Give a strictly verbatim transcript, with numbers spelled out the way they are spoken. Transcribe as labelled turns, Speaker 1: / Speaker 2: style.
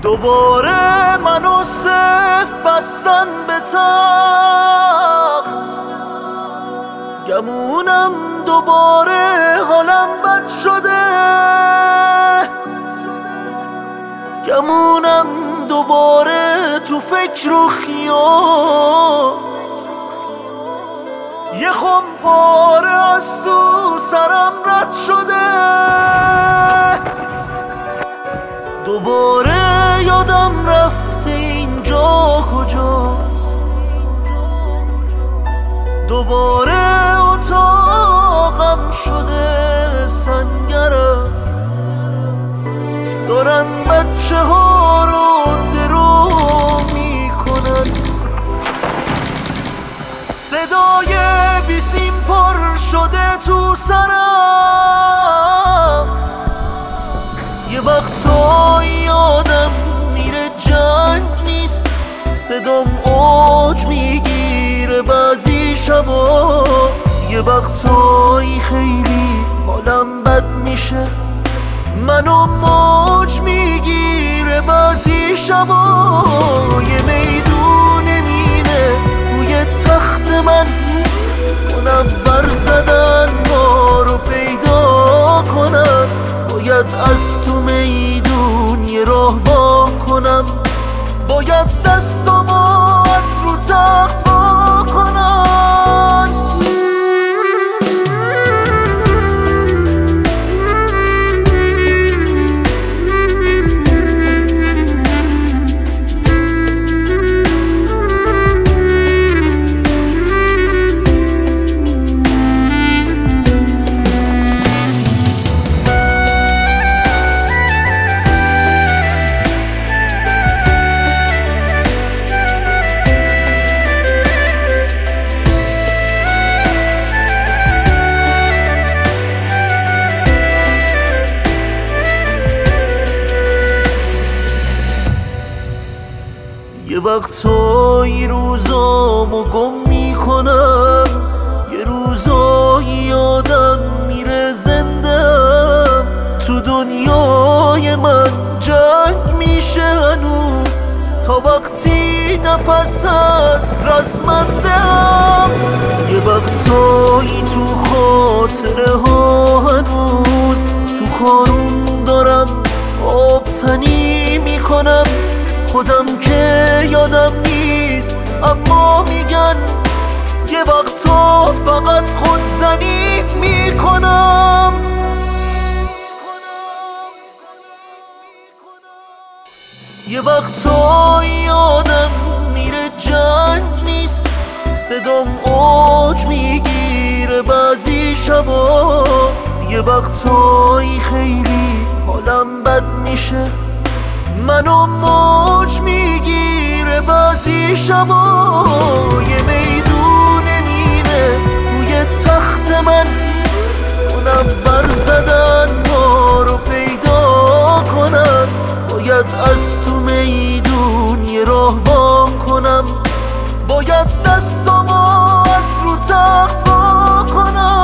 Speaker 1: دوباره منو صف بستن به تخت، گمونم دوباره حالم بد شده، گمونم دوباره تو فکر و خیال، یه خم پاره از تو سرم رد شده، دوباره یادم رفته اینجا کجاست، دوباره اتاقم شده سنگرم، دارن بچه ها رو درو میکنن، صدای بیسیم پر شده تو سرم، یه وقتایی آدم میره جنگ نیست، صدام اوج میگیره بعضی شبا، یه وقتایی خیلی حالم بد میشه، منو موج میگیره بعضی شبا، یه میدون مینه روی تخت من، منور زدن ما رو پیدا کنم، باید از تو میدون یه راه وا کنم، باید دستامو از رو تخت وا کنم. یه وقتایی روزامو گم میکنم، یه روزایی آدم میره زندم، تو دنیای من جنگ میشه هنوز، تا وقتی نفس هست رزمندم، یه وقتایی تو خاطره ها هنوز، تو کارون دارم آب تنی میکنم، خودم که یادم نیست اما میگن یه وقتا فقط خودزنی میکنم، یه وقتا یادم میره جنگ نیست، صدام اوج میگیره بعضی شبا، یه وقتایی خیلی حالم بد میشه، منو موج میگیره بعضی شبا، یه میدون مینه روی تخت من، منور زدن ما رو پیدا کنم، باید از تو میدون یه راه وا کنم، باید دستامو از رو تخت وا کنم.